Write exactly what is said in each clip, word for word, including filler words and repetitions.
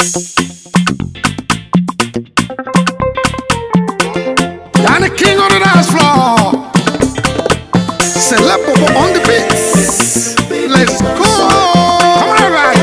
I'm the king on the dance floor. Celeb on the beats. Let's go. Come on, everybody.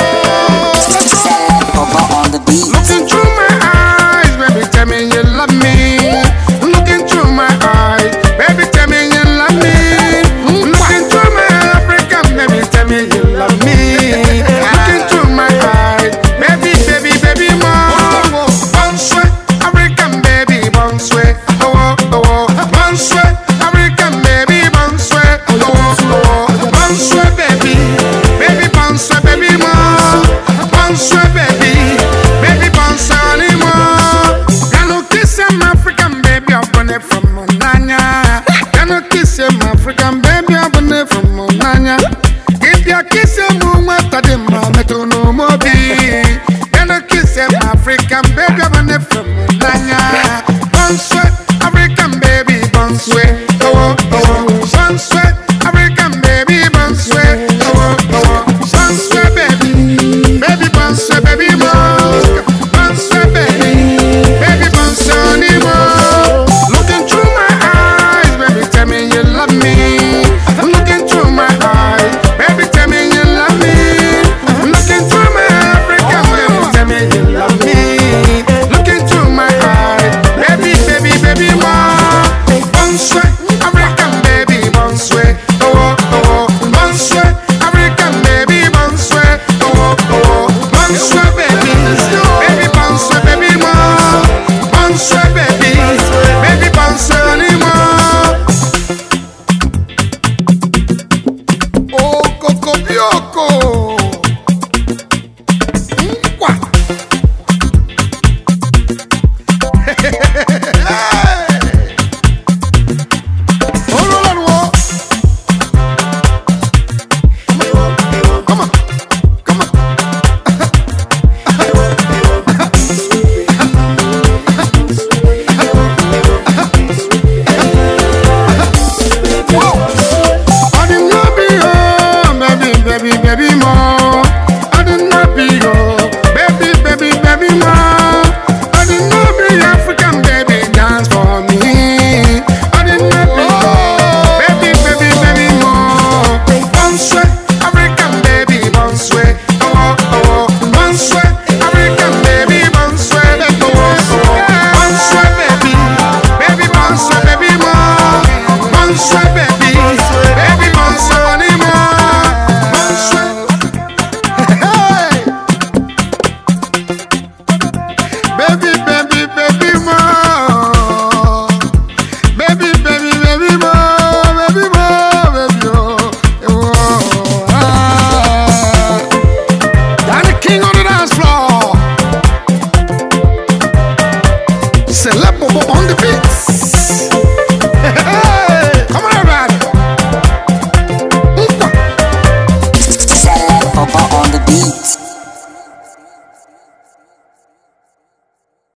Celeb on the beat. Look into my eyes, baby, tell me you love me. Look into my eyes, baby, tell me you love me. Look into my African, baby, tell me you love me. Look into my eyes, baby, baby, baby, more. Bon sweat, African baby, bon sweat. Oh, oh, oh, bon sweat, African baby, bon sweat. Oh, oh, oh, bon sweat, baby, baby, bon sweat, baby, more. Bon sweat, baby, baby, bon sweat, anymore. Can you kiss him, African baby, I'm on it from Monanya. Can you kiss him, African baby, I'm on it from Monanya. If you kiss him, what I did, my metronome be. Can you kiss him, African baby,